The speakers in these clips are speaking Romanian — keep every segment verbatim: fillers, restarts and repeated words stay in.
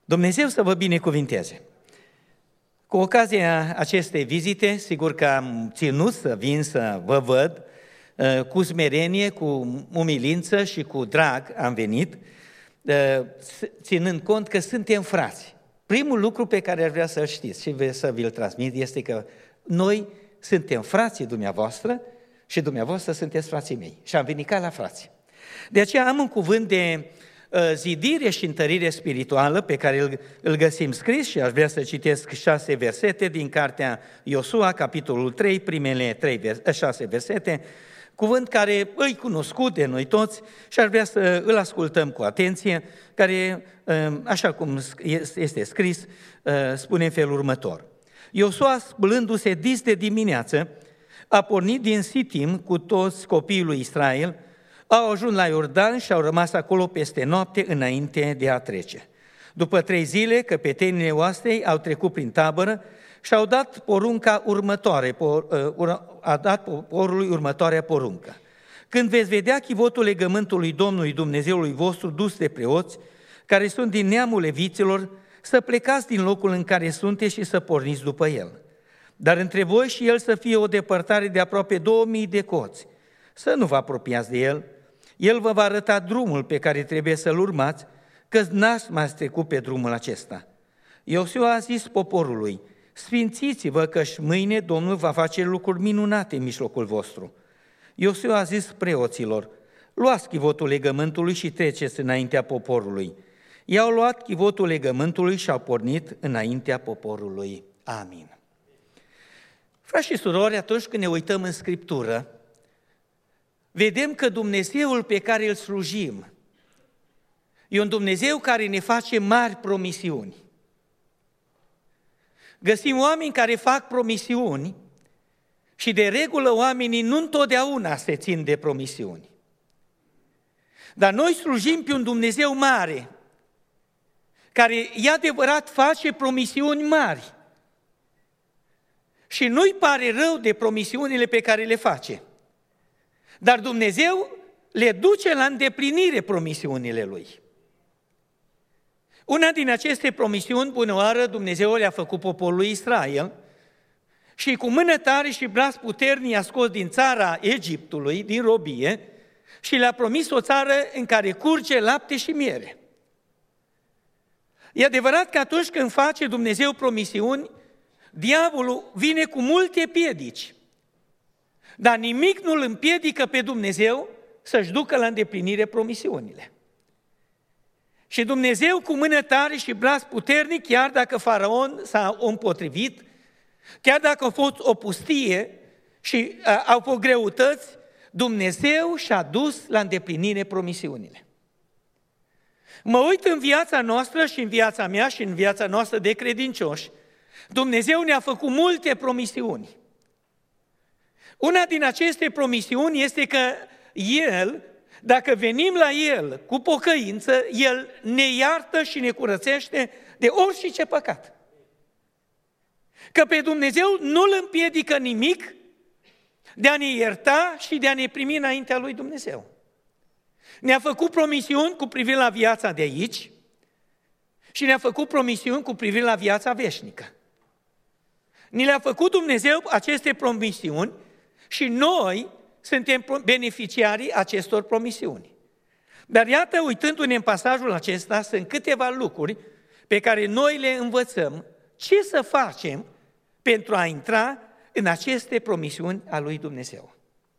Dumnezeu să vă binecuvinteze! Cu ocazia acestei vizite, sigur că am ținut să vin să vă văd, cu smerenie, cu umilință și cu drag am venit, ținând cont că suntem frați. Primul lucru pe care aș vrea să-l știți și să vi-l transmit este că noi suntem frații dumneavoastră și dumneavoastră sunteți frații mei. Și am venit ca la frați. De aceea am un cuvânt de zidire și întărire spirituală pe care îl, îl găsim scris și aș vrea să citesc șase versete din cartea Iosua, capitolul trei, primele trei, șase versete, cuvânt care îi cunoscut de noi toți și aș vrea să îl ascultăm cu atenție, care, așa cum este scris, spune în felul următor. Iosua, spălându-se dis de dimineață, a pornit din Sitim cu toți copiii lui Israel, au ajuns la Iordan și au rămas acolo peste noapte înainte de a trece. După trei zile, căpetenile oastei au trecut prin tabără și au dat porunca următoare, a dat poporului următoarea poruncă. Când veți vedea chivotul legământului Domnului Dumnezeului vostru dus de preoți, care sunt din neamul leviților, să plecați din locul în care sunteți și să porniți după el. Dar între voi și el să fie o depărtare de aproape două mii de coți. Să nu vă apropiați de el. El vă va arăta drumul pe care trebuie să-l urmați, că n-ați mai trecut pe drumul acesta. Iosua a zis poporului, sfințiți-vă că-și mâine Domnul va face lucruri minunate în mijlocul vostru. Iosua a zis preoților, luați chivotul legământului și treceți înaintea poporului. I-au luat chivotul legământului și au pornit înaintea poporului. Amin. Frați și surori, atunci când ne uităm în Scriptură, vedem că Dumnezeul pe care îl slujim e un Dumnezeu care ne face mari promisiuni. Găsim oameni care fac promisiuni și de regulă oamenii nu întotdeauna se țin de promisiuni. Dar noi slujim pe un Dumnezeu mare, care e adevărat face promisiuni mari. Și nu-i pare rău de promisiunile pe care le face. Dar Dumnezeu le duce la îndeplinire promisiunile Lui. Una din aceste promisiuni, bună oară, Dumnezeu le-a făcut poporului Israel și cu mână tare și braț puternic i-a scos din țara Egiptului, din robie, și le-a promis o țară în care curge lapte și miere. E adevărat că atunci când face Dumnezeu promisiuni, diavolul vine cu multe piedici. Dar nimic nu îl împiedică pe Dumnezeu să-și ducă la îndeplinire promisiunile. Și Dumnezeu cu mână tare și braț puternic, chiar dacă Faraon s-a împotrivit, chiar dacă a fost o pustie și a, au fost greutăți, Dumnezeu și-a dus la îndeplinire promisiunile. Mă uit în viața noastră și în viața mea și în viața noastră de credincioși, Dumnezeu ne-a făcut multe promisiuni. Una din aceste promisiuni este că El, dacă venim la El cu pocăință, El ne iartă și ne curățește de orice păcat. Că pe Dumnezeu nu-L împiedică nimic de a ne ierta și de a ne primi înaintea Lui Dumnezeu. Ne-a făcut promisiuni cu privire la viața de aici și ne-a făcut promisiuni cu privire la viața veșnică. Ni le-a făcut Dumnezeu aceste promisiuni și noi suntem beneficiarii acestor promisiuni. Dar iată, uitându-ne în pasajul acesta, sunt câteva lucruri pe care noi le învățăm ce să facem pentru a intra în aceste promisiuni a lui Dumnezeu.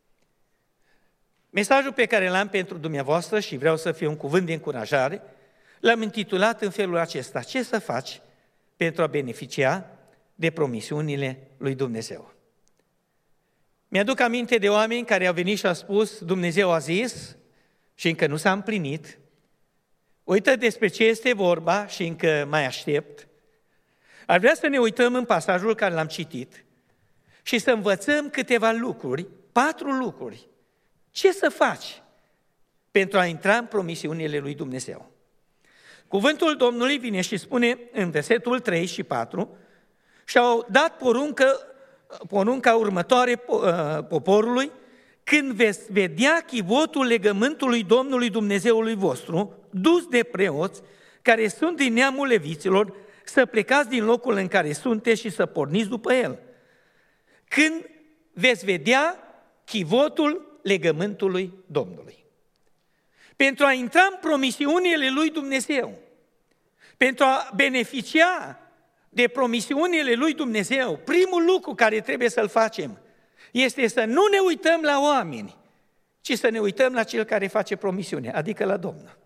Mesajul pe care l-am pentru dumneavoastră și vreau să fie un cuvânt de încurajare, l-am intitulat în felul acesta: ce să faci pentru a beneficia de promisiunile lui Dumnezeu. Mi-aduc aminte de oameni care au venit și au spus, Dumnezeu a zis și încă nu s-a împlinit. Uită despre ce este vorba și încă mai aștept. Ar vrea să ne uităm în pasajul care l-am citit și să învățăm câteva lucruri, patru lucruri. Ce să faci pentru a intra în promisiunile lui Dumnezeu? Cuvântul Domnului vine și spune în versetul trei și patru, și-au dat poruncă, porunca următoare poporului, când veți vedea chivotul legământului Domnului Dumnezeului vostru, dus de preoți, care sunt din neamul leviților, să plecați din locul în care sunteți și să porniți după el. Când veți vedea chivotul legământului Domnului. Pentru a intra în promisiunile lui Dumnezeu, pentru a beneficia de promisiunile lui Dumnezeu, primul lucru care trebuie să-l facem este să nu ne uităm la oameni, ci să ne uităm la cel care face promisiune, adică la Domnul.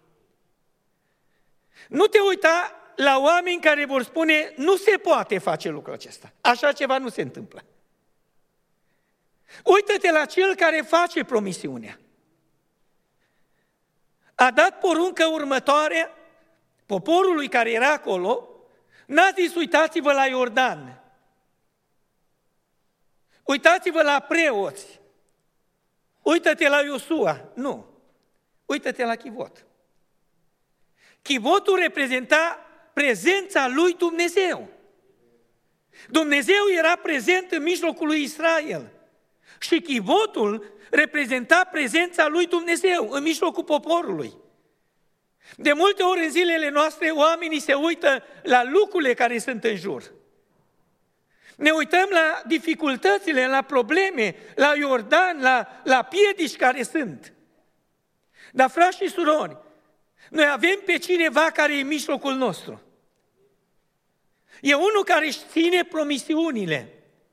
Nu te uita la oameni care vor spune, nu se poate face lucrul acesta, așa ceva nu se întâmplă. Uită-te la cel care face promisiunea. A dat poruncă următoare poporului care era acolo, n-a zis uitați-vă la Iordan, uitați-vă la preoți, uită-te la Iosua, nu, uită-te la chivot. Chivotul reprezenta prezența lui Dumnezeu. Dumnezeu era prezent în mijlocul lui Israel și chivotul reprezenta prezența lui Dumnezeu în mijlocul poporului. De multe ori în zilele noastre oamenii se uită la lucrurile care sunt în jur. Ne uităm la dificultățile, la probleme, la Iordan, la, la piedici care sunt. Dar, frați și surori, noi avem pe cineva care e în mijlocul nostru. E unul care își ține promisiunile.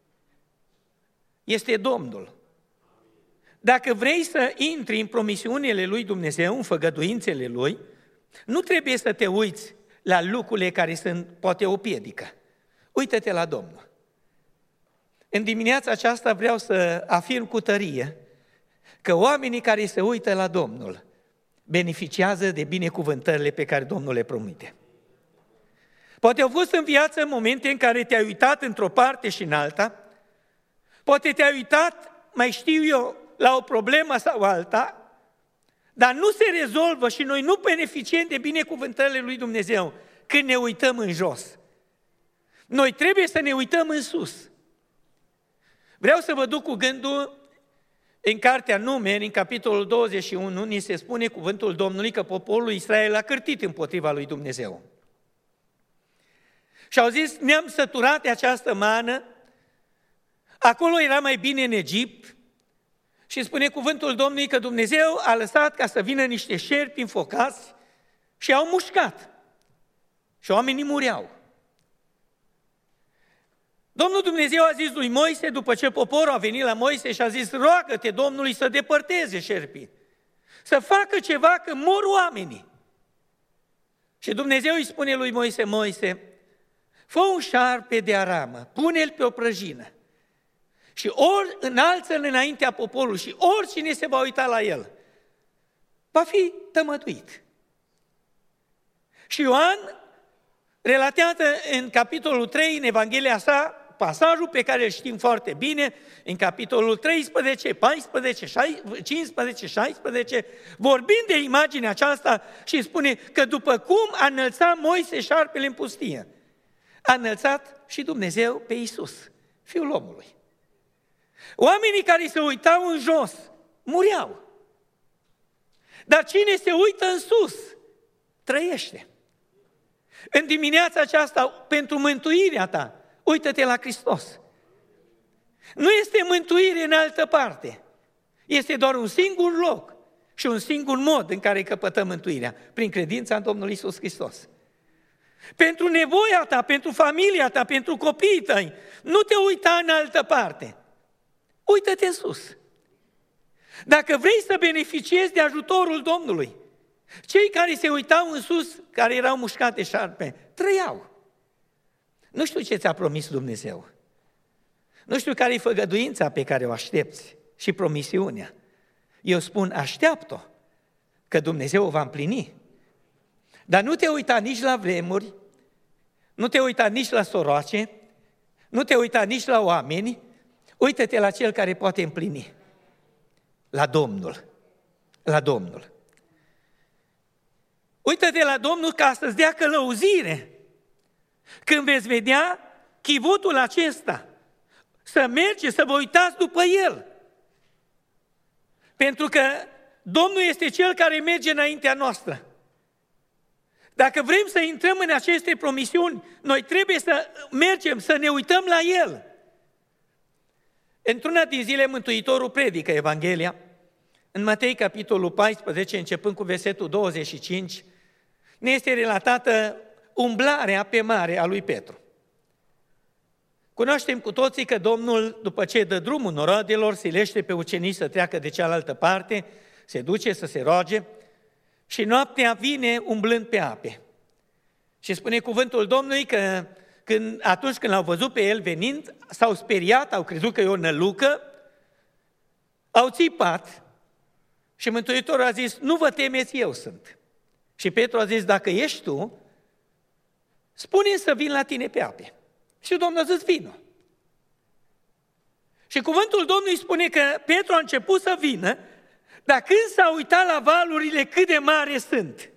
Este Domnul. Dacă vrei să intri în promisiunile lui Dumnezeu, în făgăduințele lui, nu trebuie să te uiți la lucrurile care sunt poate o piedică. Uită-te la Domnul. În dimineața aceasta vreau să afirm cu tărie că oamenii care se uită la Domnul beneficiază de binecuvântările pe care Domnul le promite. Poate au fost în viață momente în care te-ai uitat într-o parte și în alta, poate te-ai uitat, mai știu eu, la o problemă sau alta, dar nu se rezolvă și noi nu beneficiem de binecuvântările lui Dumnezeu când ne uităm în jos. Noi trebuie să ne uităm în sus. Vreau să vă duc cu gândul în cartea Numeri, în capitolul douăzeci și unu, ni se spune cuvântul Domnului că poporul Israel a cârtit împotriva lui Dumnezeu. Și au zis, ne-am săturat de această mană, acolo era mai bine în Egipt, și spune cuvântul Domnului că Dumnezeu a lăsat ca să vină niște șerpi înfocați și au mușcat. Și oamenii mureau. Domnul Dumnezeu a zis lui Moise, după ce poporul a venit la Moise și a zis, roagă-te Domnului să depărteze șerpii, să facă ceva că mor oamenii. Și Dumnezeu îi spune lui Moise, Moise, fă un șarpe de aramă, pune-l pe o prăjină și ori înalță-l înaintea poporului și oricine se va uita la el, va fi tămăduit. Și Ioan relatează în capitolul trei, în Evanghelia sa, pasajul pe care îl știm foarte bine, în capitolul treisprezece, paisprezece, cincisprezece, șaisprezece, vorbind de imaginea aceasta și spune că după cum a înălțat Moise șarpele în pustie, a înălțat și Dumnezeu pe Iisus, Fiul omului. Oamenii care se uitau în jos, mureau. Dar cine se uită în sus, trăiește. În dimineața aceasta, pentru mântuirea ta, uită-te la Hristos. Nu este mântuire în altă parte. Este doar un singur loc și un singur mod în care căpătăm mântuirea, prin credința în Domnul Iisus Hristos. Pentru nevoia ta, pentru familia ta, pentru copiii tăi, nu te uita în altă parte. Uită-te în sus. Dacă vrei să beneficiezi de ajutorul Domnului, cei care se uitau în sus, care erau mușcați de șarpe, trăiau. Nu știu ce ți-a promis Dumnezeu. Nu știu care e făgăduința pe care o aștepți și promisiunea. Eu spun, așteaptă-o, că Dumnezeu o va împlini. Dar nu te uita nici la vremuri, nu te uita nici la soroace, nu te uita nici la oameni, uită-te la Cel care poate împlini. La Domnul. La Domnul. Uită-te la Domnul ca să-ți dea călăuzire. Când veți vedea chivotul acesta, să mergeți, să vă uitați după el. Pentru că Domnul este Cel care merge înaintea noastră. Dacă vrem să intrăm în aceste promisiuni, noi trebuie să mergem, să ne uităm la El. Într-una din zile Mântuitorul predică Evanghelia, în Matei, capitolul paisprezece, începând cu versetul douăzeci și cinci, ne este relatată umblarea pe mare a lui Petru. Cunoaștem cu toții că Domnul, după ce dă drumul noroadelor, silește pe ucenici să treacă de cealaltă parte, se duce să se roage și noaptea vine umblând pe ape. Și spune cuvântul Domnului că când, atunci când l-au văzut pe el venind, s-au speriat, au crezut că e o nălucă, au țipat și Mântuitorul a zis, nu vă temeți, eu sunt. Și Petru a zis, dacă ești tu, spune-mi să vin la tine pe ape. Și Domnul a zis, vină. Și cuvântul Domnului spune că Petru a început să vină, dar când s-a uitat la valurile cât de mari sunt,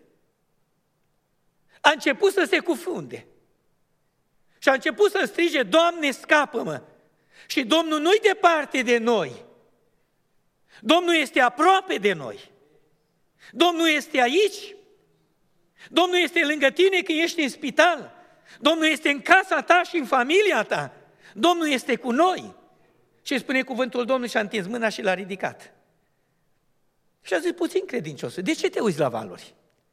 a început să se cufunde. Și a început să strige, Doamne, scapă-mă! Și Domnul nu-i departe de noi. Domnul este aproape de noi. Domnul este aici. Domnul este lângă tine când ești în spital. Domnul este în casa ta și în familia ta. Domnul este cu noi. Și spune cuvântul Domnului și a întins mâna și l-a ridicat. Și a zis, puțin credinciosul, de ce te uiți la valuri?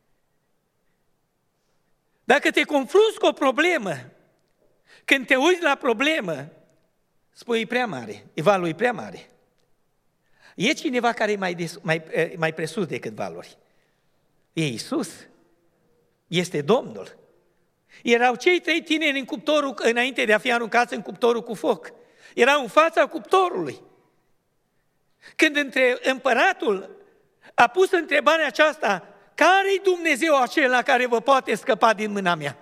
Dacă te confrunți cu o problemă, când te uiți la problemă, spui, e prea mare, e valul e prea mare. E cineva care e mai, des, mai, mai presus decât valuri. E Iisus. Este Domnul. Erau cei trei tineri în cuptorul, înainte de a fi aruncați în cuptorul cu foc. Erau în fața cuptorului. Când între, împăratul a pus întrebarea aceasta, care-i Dumnezeu acela care vă poate scăpa din mâna mea?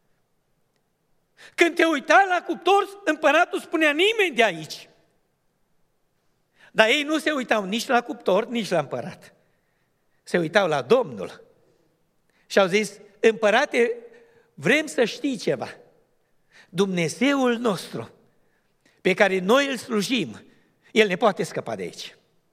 Când te uita la cuptor, împăratul spunea, nimeni de aici. Dar ei nu se uitau nici la cuptor, nici la împărat. Se uitau la Domnul. Și au zis, împărate, vrem să știi ceva. Dumnezeul nostru, pe care noi îl slujim, El ne poate scăpa de aici.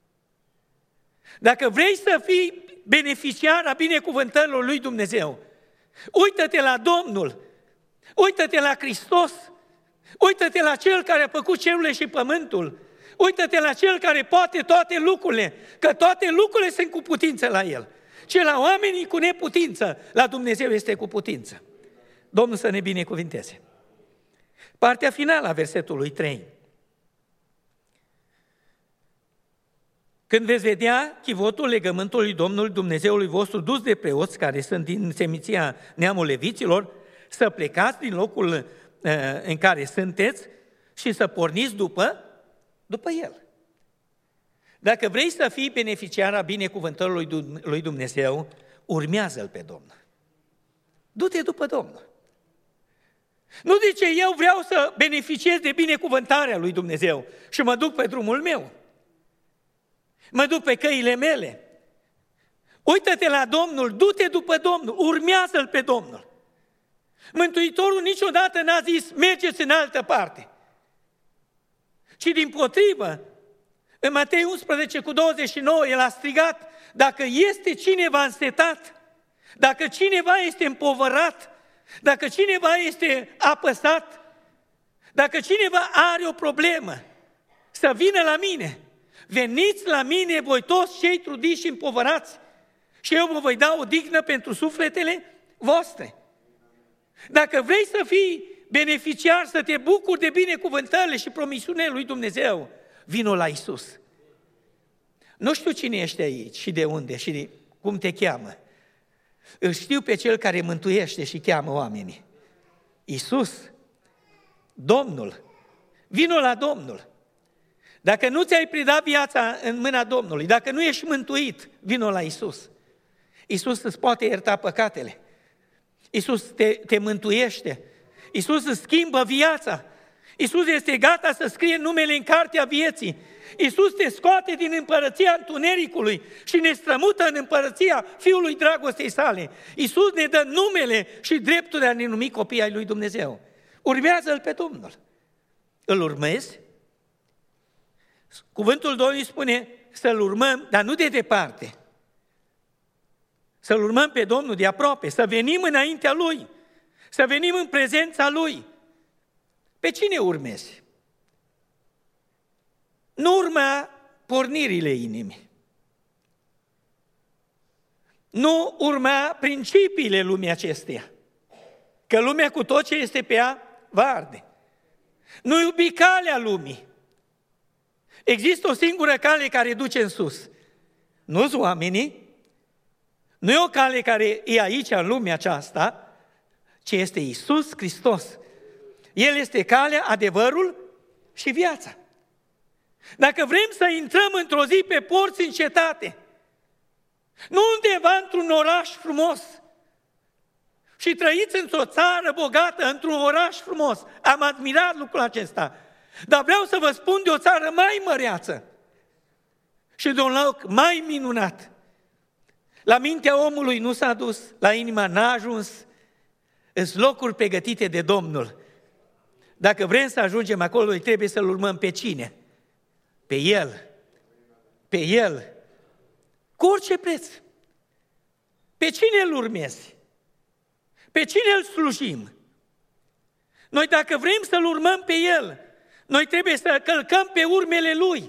Dacă vrei să fii beneficiar a binecuvântărilor lui Dumnezeu, uită-te la Domnul, uită-te la Hristos, uită-te la Cel care a făcut cerurile și pământul, uită-te la Cel care poate toate lucrurile, că toate lucrurile sunt cu putință la El. Ce la oamenii cu neputință, la Dumnezeu este cu putință. Domnul să ne binecuvinteze. Partea finală a versetului trei. Când veți vedea chivotul legământului Domnului Dumnezeului vostru dus de preoți care sunt din seminția neamului leviților, să plecați din locul uh, în care sunteți și să porniți după, după El. Dacă vrei să fii beneficiar a binecuvântării lui Dumnezeu, urmează-L pe Domnul. Du-te după Domnul. Nu zice, eu vreau să beneficiez de binecuvântarea lui Dumnezeu și mă duc pe drumul meu. Mă duc pe căile mele. Uită-te la Domnul, du-te după Domnul, urmează-L pe Domnul. Mântuitorul niciodată n-a zis, mergeți în altă parte. Ci dimpotrivă, în Matei unsprezece cu douăzeci și nouă, El a strigat, dacă este cineva însetat, dacă cineva este împovărat, dacă cineva este apăsat, dacă cineva are o problemă, să vină la mine. Veniți la mine voi toți cei trudiți și împovărați și eu vă voi da o dignă pentru sufletele voastre. Dacă vrei să fii beneficiar, să te bucuri de binecuvântările și promisiunile lui Dumnezeu, vino la Iisus. Nu știu cine ești aici și de unde și de cum te cheamă. Îl știu pe Cel care mântuiește și cheamă oamenii. Iisus, Domnul, vino la Domnul. Dacă nu ți-ai predat viața în mâna Domnului, dacă nu ești mântuit, vino la Iisus. Iisus îți poate ierta păcatele. Iisus te, te mântuiește. Iisus îți schimbă viața. Iisus este gata să scrie numele în cartea vieții. Iisus te scoate din împărăția întunericului și ne strămută în împărăția Fiului dragostei sale. Iisus ne dă numele și dreptul de a ne numi copii ai lui Dumnezeu. Urmează-L pe Domnul. Îl urmezi? Cuvântul Domnului spune să-L urmăm, dar nu de departe. Să-L urmăm pe Domnul de aproape, să venim înaintea Lui, să venim în prezența Lui. Pe cine urmezi? Nu urma pornirile inimii. Nu urma principiile lumii acesteia. Că lumea cu tot ce este pe ea va arde. Nu iubi calea lumii. Există o singură cale care duce în sus. Nu-s oamenii, nu e o cale care e aici în lumea aceasta, ci este Iisus Hristos. El este calea, adevărul și viața. Dacă vrem să intrăm într-o zi pe porți în cetate, nu undeva într-un oraș frumos, și trăiți într-o țară bogată, într-un oraș frumos, am admirat lucrul acesta, dar vreau să vă spun de o țară mai măreață și de un loc mai minunat. La mintea omului nu s-a dus, la inima n-a ajuns, sunt locuri pregătite de Domnul. Dacă vrem să ajungem acolo, noi trebuie să-L urmăm pe cine? Pe El. Pe El. Cu orice preț. Pe cine îl urmezi? Pe cine îl slujim? Noi dacă vrem să-L urmăm pe El, noi trebuie să călcăm pe urmele Lui.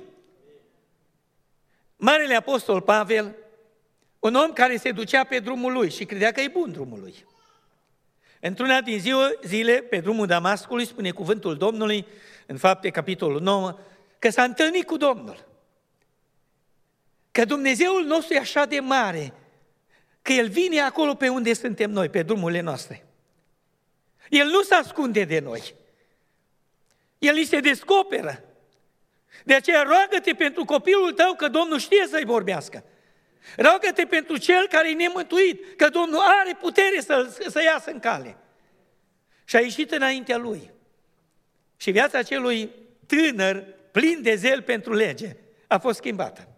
Marele Apostol Pavel, un om care se ducea pe drumul lui și credea că e bun drumul lui. Într-una din ziua, zile, pe drumul Damascului, spune cuvântul Domnului, în Fapte, capitolul nouă, că s-a întâlnit cu Domnul. Că Dumnezeul nostru e așa de mare, că El vine acolo pe unde suntem noi, pe drumurile noastre. El nu se ascunde de noi. El îi se descoperă. De aceea roagă-te pentru copilul tău că Domnul știe să-i vorbească. Roagă-te pentru cel care e nemântuit, că Domnul are putere să, să iasă în cale. Și a ieșit înaintea lui. Și viața acelui tânăr, plin de zel pentru lege, a fost schimbată.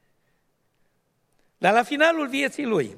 Dar la finalul vieții lui,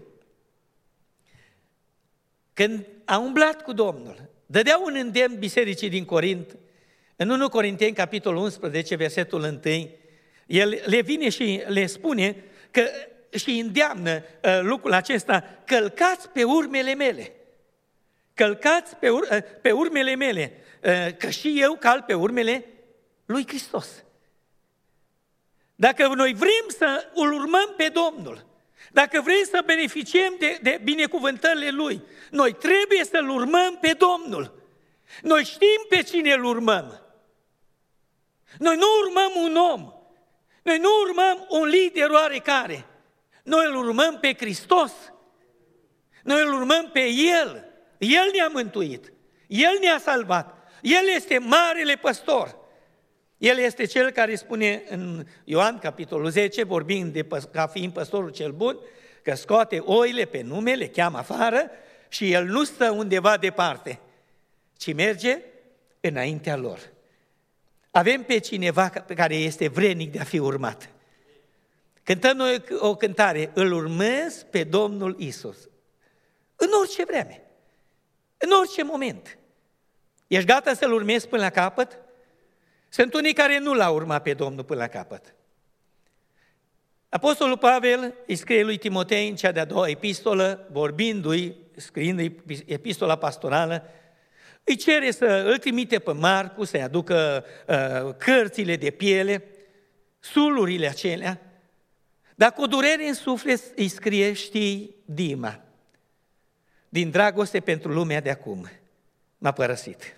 când a umblat cu Domnul, dădea un îndemn bisericii din Corint, în întâi Corinteni, capitolul unsprezece, versetul unu, el le vine și le spune că și îndeamnă uh, lucrul acesta, călcați pe urmele mele, călcați pe, ur- uh, pe urmele mele, uh, că și eu cal pe urmele lui Hristos. Dacă noi vrem să îl urmăm pe Domnul, dacă vrem să beneficiem de, de binecuvântările Lui, noi trebuie să-L urmăm pe Domnul. Noi știm pe cine îl urmăm. Noi nu urmăm un om, noi nu urmăm un lider oarecare, noi îl urmăm pe Hristos, noi îl urmăm pe El, El ne-a mântuit, El ne-a salvat, El este marele păstor. El este cel care spune în Ioan, capitolul zece, vorbind de ca fiind păstorul cel bun, că scoate oile pe nume, le cheamă afară și El nu stă undeva departe, ci merge înaintea lor. Avem pe cineva care este vrednic de a fi urmat. Cântăm noi o cântare, îl urmez pe Domnul Iisus. În orice vreme, în orice moment. Ești gata să-L urmezi până la capăt? Sunt unii care nu L-au urmat pe Domnul până la capăt. Apostolul Pavel îi scrie lui Timotei în cea de-a doua epistolă, vorbindu-i, scriindu-i epistola pastorală, îi cere să îl trimite pe Marcu, să-i aducă uh, cărțile de piele, sulurile acelea, dar cu durere în suflet îi scrie, știi, Dima, din dragoste pentru lumea de acum, m-a părăsit.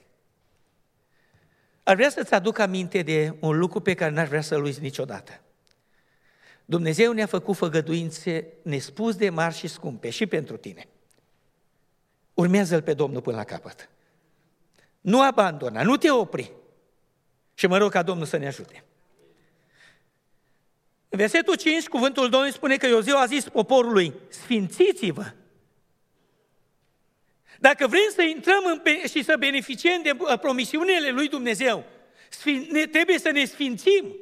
Ar vrea să-ți aduc aminte de un lucru pe care n-aș vrea să-l uiți niciodată. Dumnezeu ne-a făcut făgăduințe nespus de mari și scumpe și pentru tine. Urmează-L pe Domnul până la capăt. Nu abandona, nu te opri. Și mă rog ca Domnul să ne ajute. În versetul cinci, cuvântul Domnului spune că Iozeu a zis poporului, sfințiți-vă. Dacă vrem să intrăm în pe- și să beneficiem de promisiunile lui Dumnezeu, ne, trebuie să ne sfințim.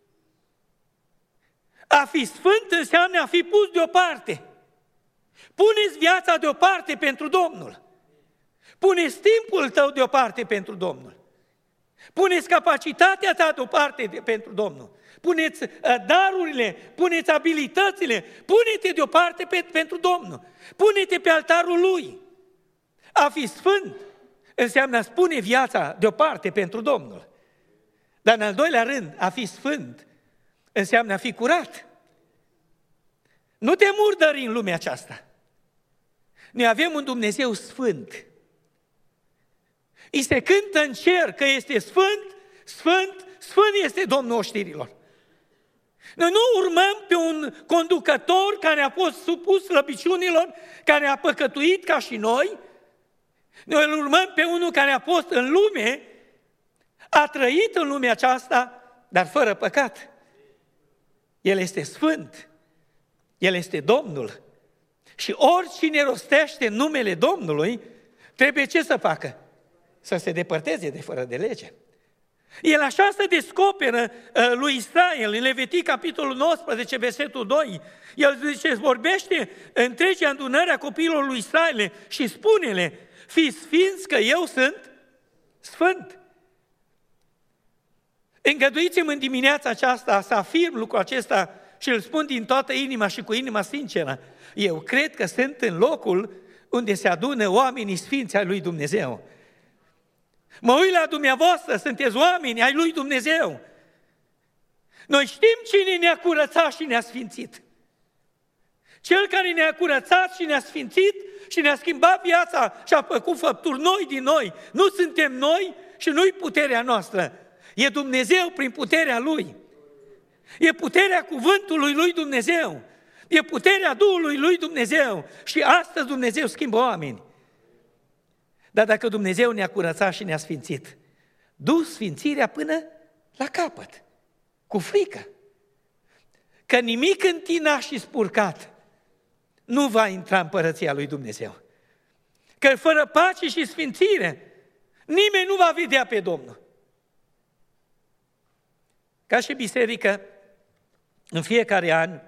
A fi sfânt înseamnă a fi pus deoparte. Puneți viața deoparte pentru Domnul. Puneți timpul tău deoparte pentru Domnul. Puneți capacitatea ta deoparte de, pentru Domnul. puneți darurile, puneți abilitățile, pune-te deoparte pe, pentru Domnul, pune-te pe altarul Lui. A fi sfânt înseamnă a spune viața deoparte pentru Domnul. Dar în al doilea rând, a fi sfânt înseamnă a fi curat. Nu te murdări în lumea aceasta. Noi avem un Dumnezeu sfânt. Îi se cântă în cer că este sfânt, sfânt, sfânt este Domnul oștirilor. Noi nu urmăm pe un conducător care a fost supus slăbiciunilor, care a păcătuit ca și noi. Noi îl urmăm pe unul care a fost în lume, a trăit în lumea aceasta, dar fără păcat. El este sfânt. El este Domnul. Și oricine rostește numele Domnului, trebuie ce să facă? Să se depărteze de fără de lege. El așa se descoperă uh, lui Israel, în Levitic, capitolul nouăsprezece, versetul doi. El zice, vorbește întregii adunări a copiilor lui Israel și spune-le, fiți sfinți că eu sunt sfânt. Îngăduiți-mi în dimineața aceasta să afirm lucrul acesta și îl spun din toată inima și cu inima sinceră. Eu cred că sunt în locul unde se adună oamenii sfinți ai lui Dumnezeu. Mă uit la dumneavoastră, sunteți oameni ai lui Dumnezeu. Noi știm cine ne-a curățat și ne-a sfințit. Cel care ne-a curățat și ne-a sfințit și ne-a schimbat viața și a făcut făpturi noi din noi. Nu suntem noi și nu-i puterea noastră. E Dumnezeu prin puterea Lui. E puterea cuvântului lui Dumnezeu. E puterea Duhului lui Dumnezeu. Și astăzi Dumnezeu schimbă oameni. Dar dacă Dumnezeu ne-a curățat și ne-a sfințit, du sfințirea până la capăt, cu frică. Că nimic întinat și spurcat nu va intra în împărăția lui Dumnezeu. Că fără pace și sfințire, nimeni nu va vedea pe Domnul. Ca și biserică, în fiecare an,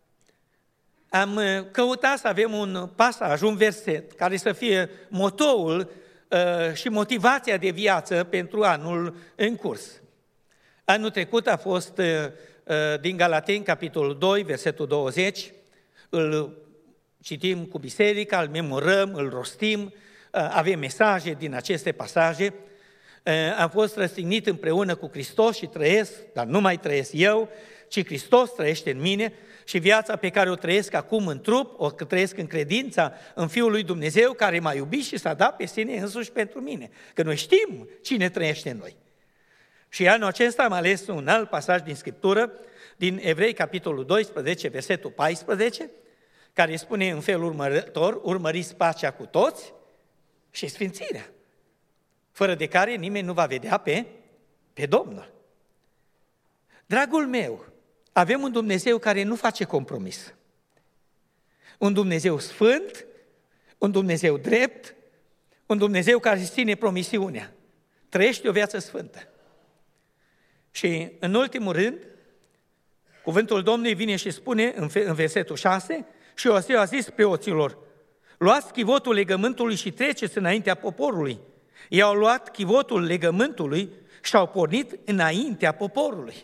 am căutat să avem un pasaj, un verset, care să fie motoul uh, și motivația de viață pentru anul în curs. Anul trecut a fost uh, din Galateni, capitolul doi, versetul douăzeci, îl citim cu biserica, îl memorăm, îl rostim, uh, avem mesaje din aceste pasaje. Uh, am fost răstignit împreună cu Hristos și trăiesc, dar nu mai trăiesc eu, ci Hristos trăiește în mine și viața pe care o trăiesc acum în trup, o trăiesc în credința în Fiul lui Dumnezeu care m-a iubit și s-a dat pe sine însuși pentru mine. Că noi știm cine trăiește în noi. Și anul acesta am ales un alt pasaj din Scriptură, din Evrei, capitolul doisprezece, versetul paisprezece, care spune în felul următor, urmăriți pacea cu toți și sfințirea, fără de care nimeni nu va vedea pe, pe Domnul. Dragul meu, avem un Dumnezeu care nu face compromis. Un Dumnezeu sfânt, un Dumnezeu drept, un Dumnezeu care își ține promisiunea. Trăiește o viață sfântă. Și în ultimul rând, cuvântul Domnului vine și spune în versetul șase, și Osea a zis preoților, luați chivotul legământului și treceți înaintea poporului. Ei au luat chivotul legământului și au pornit înaintea poporului.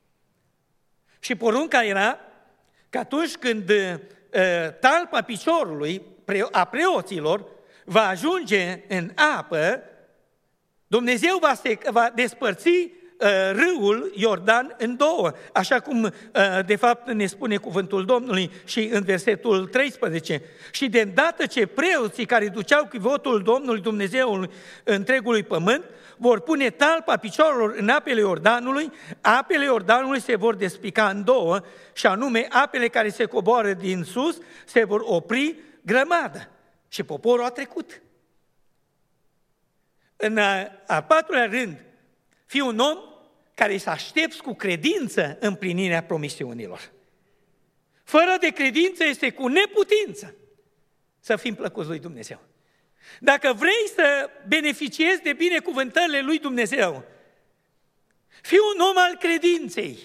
Și porunca era că atunci când uh, talpa piciorului a preoților va ajunge în apă, Dumnezeu va, se, va despărți uh, râul Iordan în două, așa cum uh, de fapt ne spune cuvântul Domnului și în versetul treisprezece. Și de îndată ce preoții care duceau chivotul Domnului Dumnezeului întregului pământ vor pune talpa picioarelor în apele Iordanului, apele Iordanului se vor despica în două, și anume apele care se coboară din sus se vor opri grămadă. Și poporul a trecut. În al patrulea rând, fii un om care să aștepți cu credință împlinirea promisiunilor. Fără de credință este cu neputință să fim plăcuți lui Dumnezeu. Dacă vrei să beneficiezi de binecuvântările lui Dumnezeu, fii un om al credinței.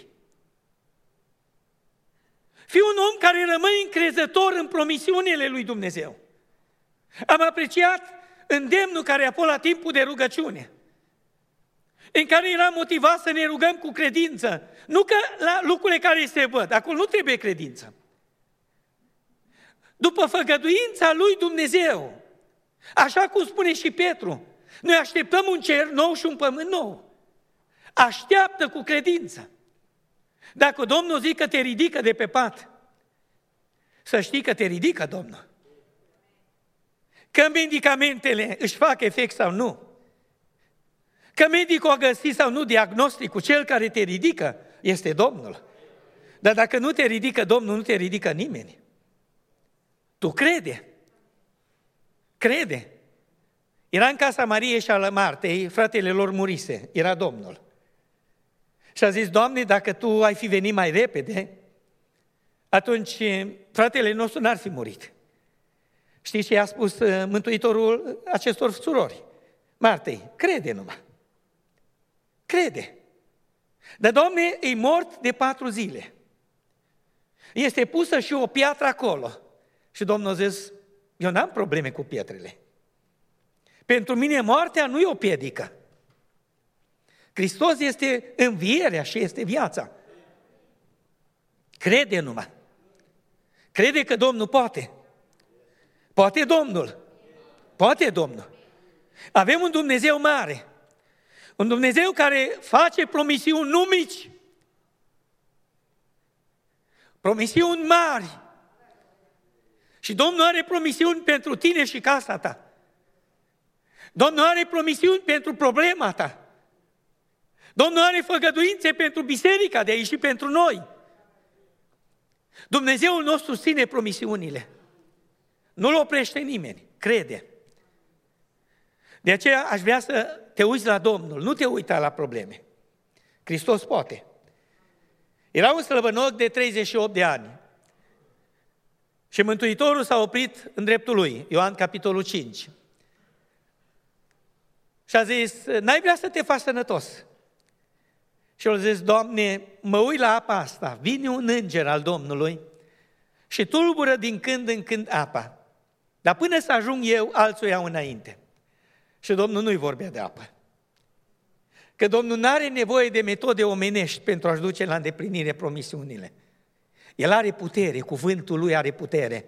Fii un om care rămâi încrezător în promisiunile lui Dumnezeu. Am apreciat îndemnul care a fost la timpul de rugăciune. în care eram motivat să ne rugăm cu credință. Nu că la lucrurile care se văd, acolo nu trebuie credință. După făgăduința lui Dumnezeu, așa cum spune și Petru, noi așteptăm un cer nou și un pământ nou. Așteaptă cu credință. Dacă Domnul zice că te ridică de pe pat, să știi că te ridică Domnul. Că medicamentele își fac efect sau nu. Că medicul a găsit sau nu diagnosticul, cel care te ridică este Domnul. Dar dacă nu te ridică Domnul, nu te ridică nimeni. Tu crede. Crede. Era în casa Mariei și a Martei, fratele lor murise, era Domnul. Și a zis, Doamne, dacă Tu ai fi venit mai repede, atunci fratele nostru n-ar fi murit. Știți ce i-a spus Mântuitorul acestor surori? Martei, crede numai. Crede. Dar, Doamne, e mort de patru zile. Este pusă și o piatră acolo. Și Domnul a zis, eu n-am probleme cu pietrele. Pentru mine moartea nu e o piedică. Hristos este învierea și este viața. Crede numai. Crede că Domnul poate. Poate Domnul. Poate Domnul. Avem un Dumnezeu mare. Un Dumnezeu care face promisiuni nu mici. Promisiuni mari. Și Domnul are promisiuni pentru tine și casa ta. Domnul are promisiuni pentru problema ta. Domnul are făgăduințe pentru biserica de aici și pentru noi. Dumnezeul nostru ține promisiunile. Nu-l oprește nimeni. Crede. De aceea aș vrea să te uiți la Domnul. Nu te uita la probleme. Hristos poate. Era un slăbănoc de treizeci și opt de ani. Și Mântuitorul s-a oprit în dreptul lui. Ioan, capitolul cinci. Și a zis, n-ai vrea să te faci sănătos? Și el a zis, Doamne, mă uit la apa asta, vine un înger al Domnului și tulbură din când în când apa. Dar până să ajung eu, alții o iau înainte. Și Domnul nu-i vorbea de apă. Că Domnul nu are nevoie de metode omenești pentru a-și duce la îndeplinire promisiunile. El are putere, cuvântul lui are putere.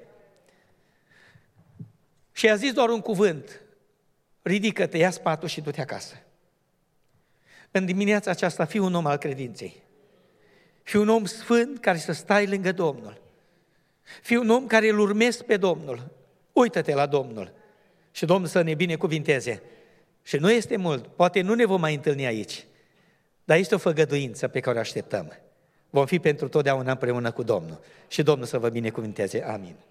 Și a zis doar un cuvânt, ridică-te, ia spatul și du-te acasă. În dimineața aceasta fii un om al credinței. Fii un om sfânt care să stai lângă Domnul. Fii un om care îl urmezi pe Domnul. Uită-te la Domnul. Și Domnul să ne binecuvinteze. Și nu este mult, poate nu ne vom mai întâlni aici, dar este o făgăduință pe care o așteptăm. Vom fi pentru totdeauna împreună cu Domnul. Și Domnul să vă binecuvinteze. Amin.